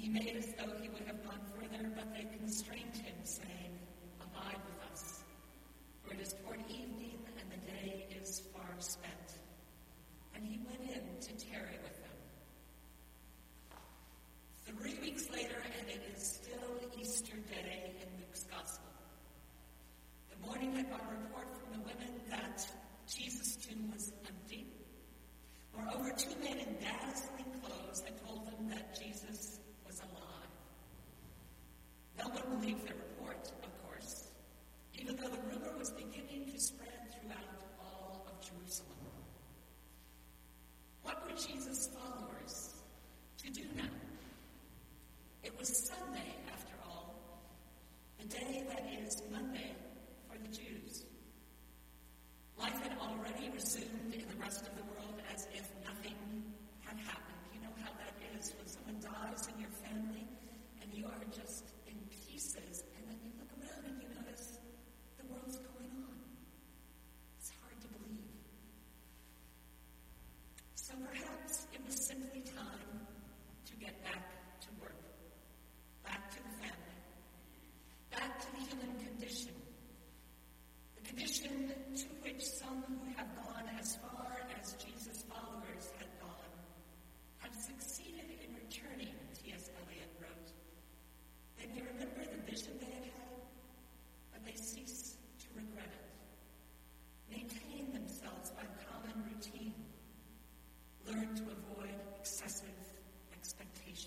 he made as though he would have gone further, but they constrained him, saying, "Abide with us, for it is toward evening, and the day is far spent." And he went in to tarry with them. 3 weeks later, and it is still Easter Day in Luke's Gospel. The morning had brought a report from the women that Jesus' tomb was empty. Moreover, 2 men in dazzling clothes had told them that Jesus was alive. No one believed their report, of course, even though the rumor was beginning to spread throughout all of Jerusalem. What were Jesus' followers to do now? It was Sunday, after all, the day that is Monday for the Jews. Life had already resumed in the rest of the world as if nothing had happened. You know how that is when someone dies in your family and you are just in pieces, and then you look around and you notice the world's going on. It's hard to believe. So perhaps it was simply time to get back to work, back to the family, back to the human condition, the condition to which some who have gone as far as Jesus' followers had gone have succeeded in returning, T.S. Eliot wrote. They may remember the vision they had had, but they cease to regret it. Maintain themselves by common routine. Learn to avoid excessive expectation.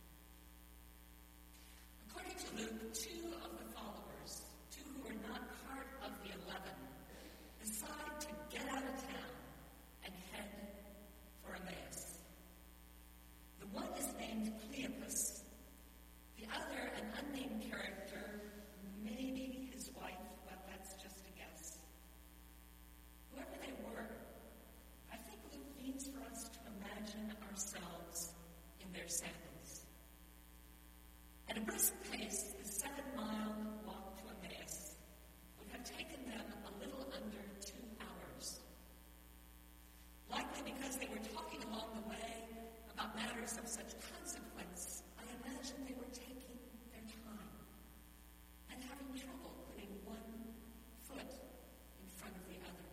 According to Luke, 2 of the followers, 2 who were not part of the 11, decide to get out of town and head for Emmaus. The one is named Cleopas. The other, an unnamed character, maybe his wife, but that's just a guess. Whoever they were, I think Luke means for us to imagine ourselves in their sandals. At a brisk pace, the 7-mile walk to Emmaus would have taken them a little under 2 hours. Likely because they were talking along the way about matters of such consequence, I imagine they were taking their time and having trouble putting one foot in front of the other.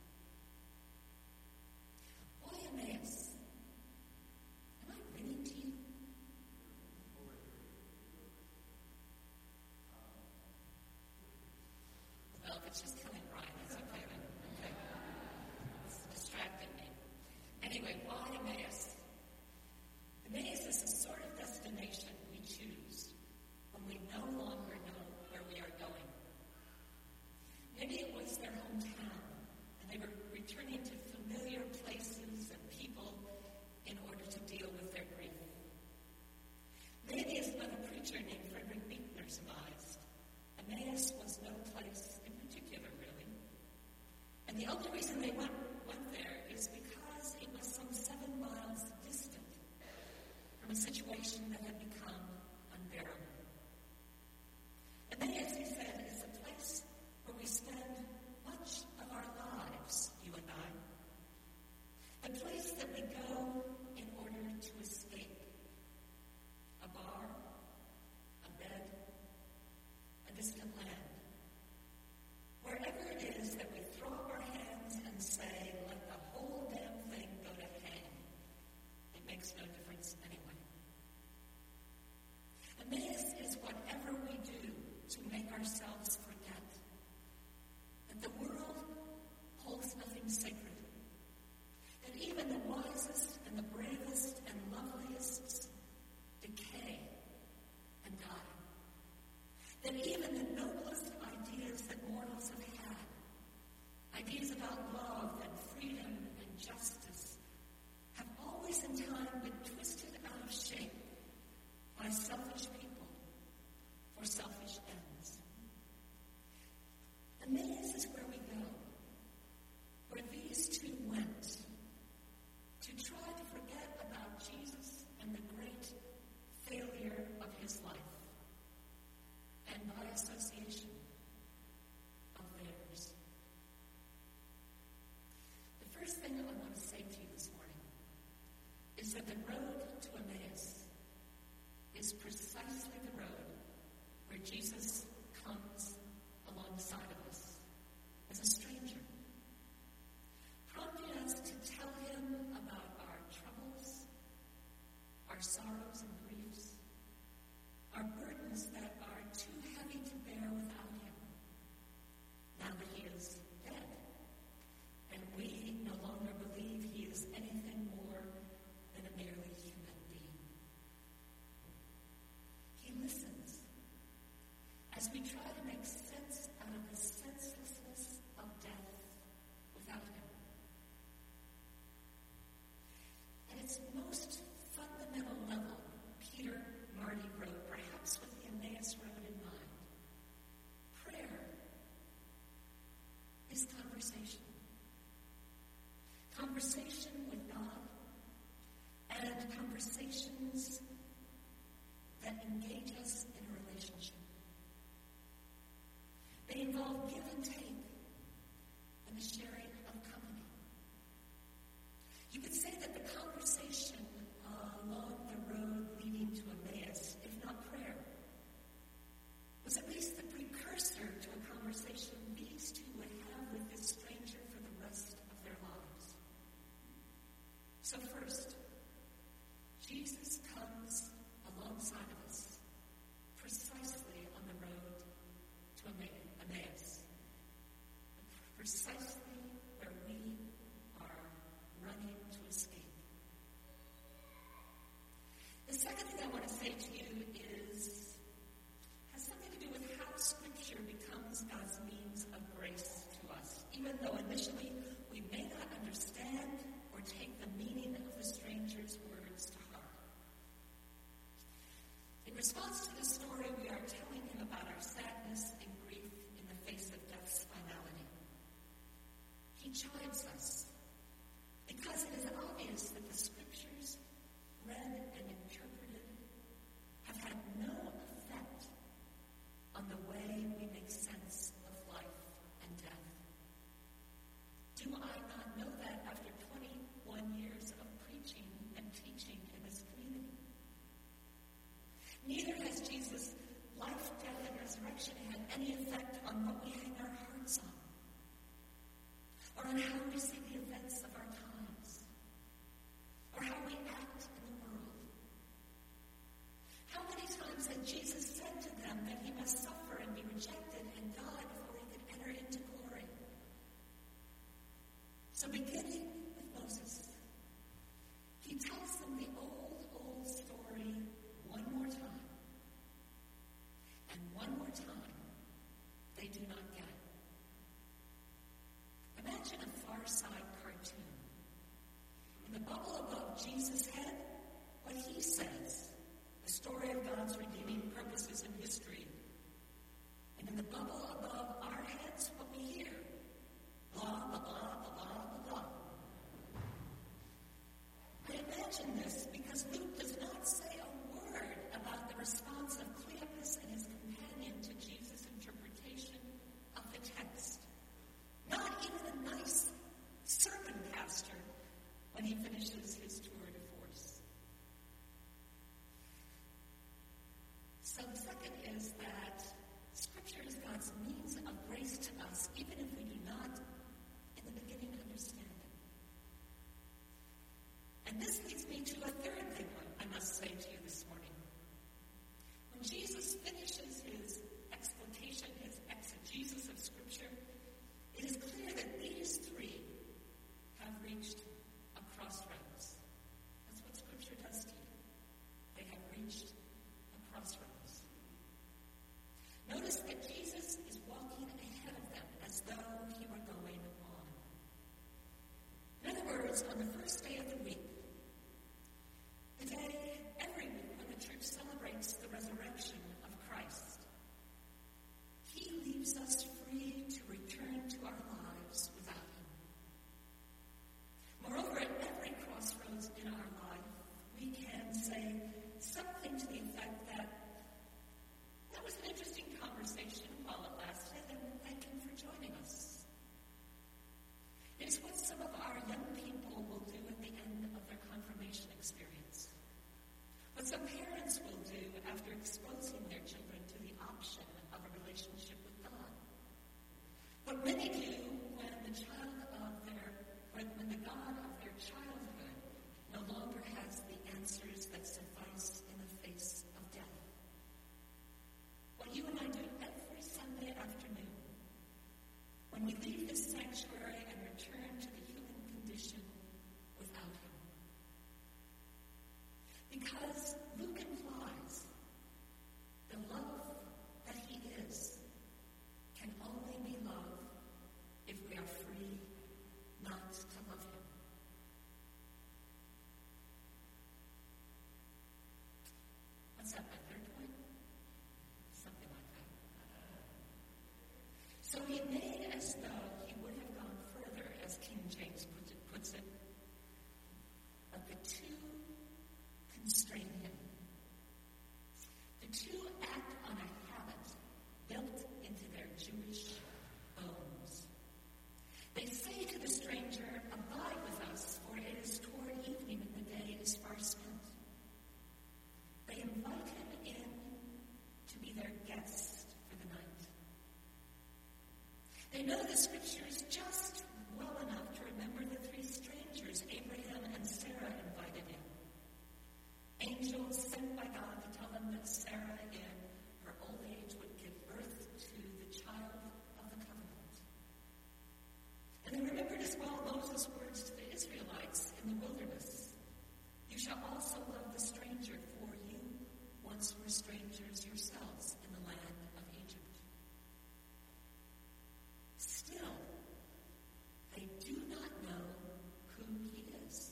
Why Emmaus? Am I ringing to you? Well, if it's just coming right, that's okay then. Okay. It's distracting me. Anyway, why Emmaus? Emmaus is the sort of destination we choose when we no longer know where we are going. Maybe it was their hometown, and they were returning to familiar places and people in order to deal with their grief. Maybe, as another preacher named Frederick Buechner surmised, Emmaus was no place in particular, really. And the only reason they went there is because it was some 7 miles distant from a situation that had become unbearable. Emmaus, he said, is a place where we spend much of our lives, you and I. A place that we go in order to escape. A bar, a bed, a distant land. Wherever it is that we throw up our hands and say, let the whole damn thing go to hang. It makes no difference anyway. Emmaus is whatever we do to make ourselves our sorrows and griefs, our burdens that are too heavy to bear without him, now that he is dead, and we no longer believe he is anything more than a merely human being. He listens as we try to make sense out of the senselessness of death without him. At its most fundamental level, Peter Marty wrote, perhaps with the Emmaus Road in mind, prayer is conversation. Conversation with God and conversations that engage us in a relationship. They involve give and take and the sharing of company. You could say that the conversation along the road leading to Emmaus, if not prayer, was at least the precursor to a conversation these two would have with this stranger for the rest of their lives. So first, Jesus comes alongside of us, precisely on the road to Emmaus, precisely where we are running to escape. The second thing I want to say to you has something to do with how Scripture becomes God's means of grace to us, even though initially we may not understand or take the meaning of the stranger's words to heart. In response to the story, we are telling him about our sadness and grief in the face of death's finality. He chides us because it is obvious that the Scriptures, read and interpreted, have had no effect on the way we make sense of life and death. Do I not know that after 21 years of preaching and teaching in this community? Neither has Jesus' life, death, and resurrection had any effect on what we hang our hearts on, or on how we see the events of our times, or how we act in the world. How many times had Jesus said to them that he must suffer and be rejected and die before he could enter into glory? So beginning with Moses, he tells them the old story one more time. And one more time, they do not get it. Imagine a Far Side cartoon. In the bubble above Jesus' head, what he says, the story of God's redeeming purposes in history. And in the bubble above our heads, what we hear, blah, blah, blah, blah, blah, blah. I imagine this because Luke does not say a word about the response of Cleopas and his companion to Jesus' interpretation of the text. Not even a nice sermon pastor when he finishes his tour de force. So the second is that Scripture is God's means of grace to us, even if we do not, in the beginning, understand it. And this leads me to a third thing I must say to you this morning. When Jesus finishes his explanation, his exegesis of Scripture, it is clear that these three have reached a crossroads. That's what Scripture does to you. They have reached a crossroads. Notice that Jesus is walking ahead of them as though he were going on. In other words, on the first day of the week, the day every week when the church celebrates the resurrection of Christ, he leaves us free to return to our lives without him. Moreover, at every crossroads in our life, we can say something to the effect that was an interesting conversation while it lasted, and thank him for joining us. It's what some of our young people will do at the end of their confirmation experience. What some parents will do after exposing their children to the option of a relationship with God. What many do when the God of their childhood no longer has the answers that suffice made as though he would have gone further, as King James puts it. But the two constrain him. The two act on a habit built into their Jewish bones. They say to the stranger, "Abide with us, for it is toward evening and the day is far spent." They invite him in to be their guest for the night. They know the scriptures just well enough to remember the three strangers Abraham and Sarah invited in. Angels sent by God to tell them that Sarah, in her old age, would give birth to the child of the covenant. And they remembered as well Moses' words to the Israelites in the wilderness. "You shall also love the stranger, for you once were strangers yourselves in the land of Egypt." Still, they do not know who he is.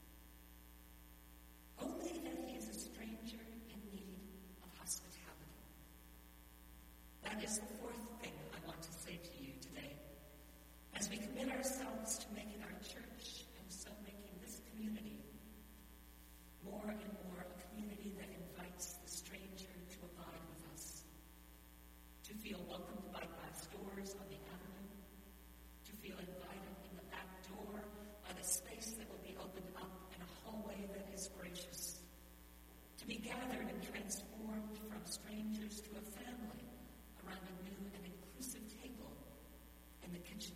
Only that he is a stranger in need of hospitality. That is the fourth thing I want to say to you today. As we commit ourselves to making our church, and so making this community, more and more a community that invites the stranger to abide with us, to feel welcomed by glass doors on the avenue, to feel invited in the back door by the space that will be opened up in a hallway that is gracious, to be gathered and transformed from strangers to a family around a new and inclusive table in the kitchen.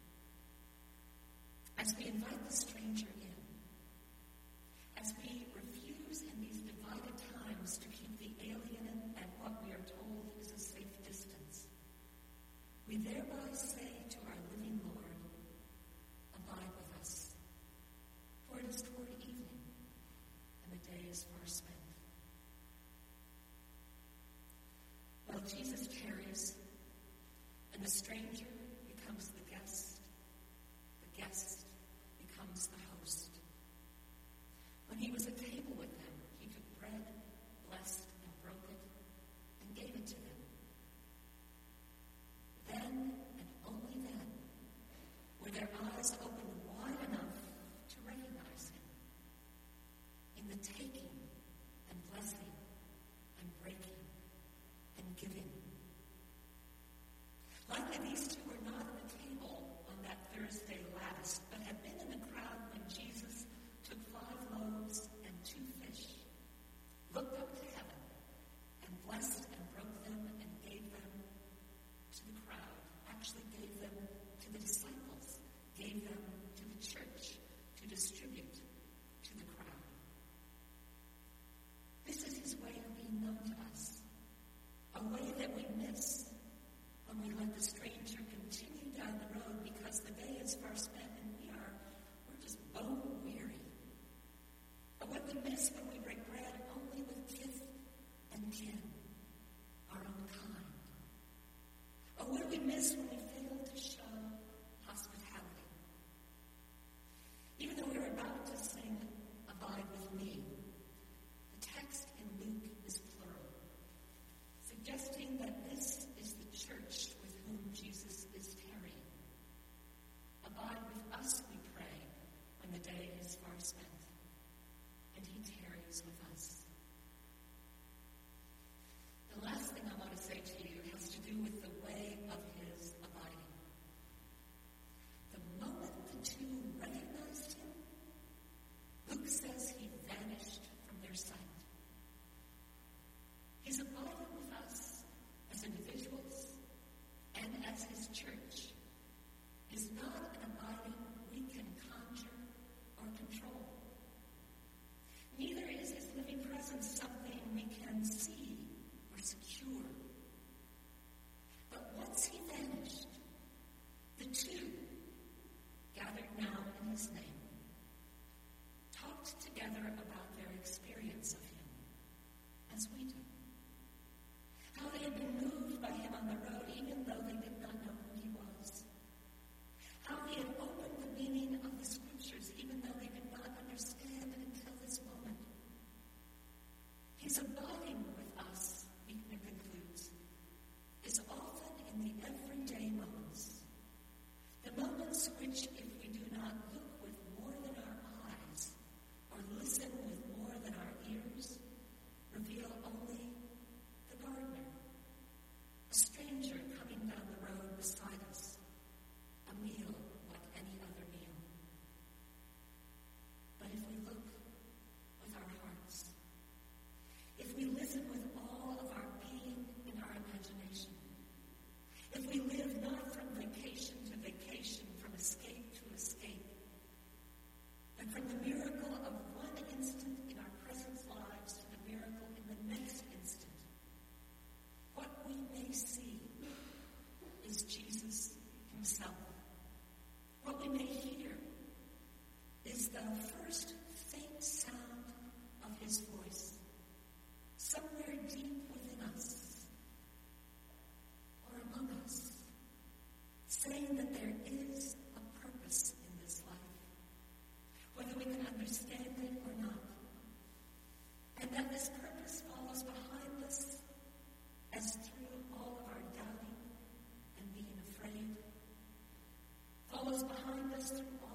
As we invite the stranger in, as we refuse in these divided times to keep the alien at what we are told is a safe distance, we thereby say to our living Lord, "Abide with us, for it is toward evening, and the day is far spent." Well, Jesus tarries, and the stranger becomes the guest becomes the host. When he was at table with them, he took bread, blessed and broke it, and gave it to them. Then, and only then, were their eyes opened wide enough to recognize him. In the taking and blessing and breaking and giving. Likely these two were not at the table on that Thursday last, but had been in the crowd when Jesus took 5 loaves and 2 fish, looked up to heaven, and blessed and broke them and gave them to the crowd, actually gave them to the disciples, gave them to the church to distribute to the crowd. This is his way of being known to us, a way that we miss when we let the stranger continue down the road because the day is far spent and we're just bone weary. Or what we miss when we break bread only with kith and kin, our own kind. Or what we miss when we fail to show hospitality. Even though we're about to sing "Abide with Me," the text in Luke is plural, suggesting that this is the church with whom Jesus is tarrying. Abide with us, we pray, when the day is far spent, and he tarries with us. The last thing I want to say to you has to do with the way of his abiding. The moment the two recognized him, Luke says he vanished from their sight. He's abiding with us as individuals and as his church. Is not an abiding we can conjure or control. Neither is his living presence something we can see or secure. But once he vanished, the two, gathered now in his name, talked together about their experience of him, as we do. How they had been moved by him on the road, even though they did not know who he was. How he had opened the meaning of the scriptures, even though they did not understand until this moment. His abiding with us, Beekman concludes, is often in the everyday moments words which, if we do not look with more than our eyes or listen with more than our ears, reveal only the gardener, a stranger coming down the road beside us, a meal like any other meal. But if we look with our hearts, if we listen with all of our being and our imagination, if we live not from vacation to vacation, from escape to escape, but from the miracle of one instant in our present lives to the miracle in the next instant, what we may see is Jesus himself. What we may hear is the first faint sound of his voice, somewhere deep within us or among us, saying that there is a purpose in this life, whether we can understand it or not, and that this purpose follows behind us as through all of our doubting and being afraid, follows behind us through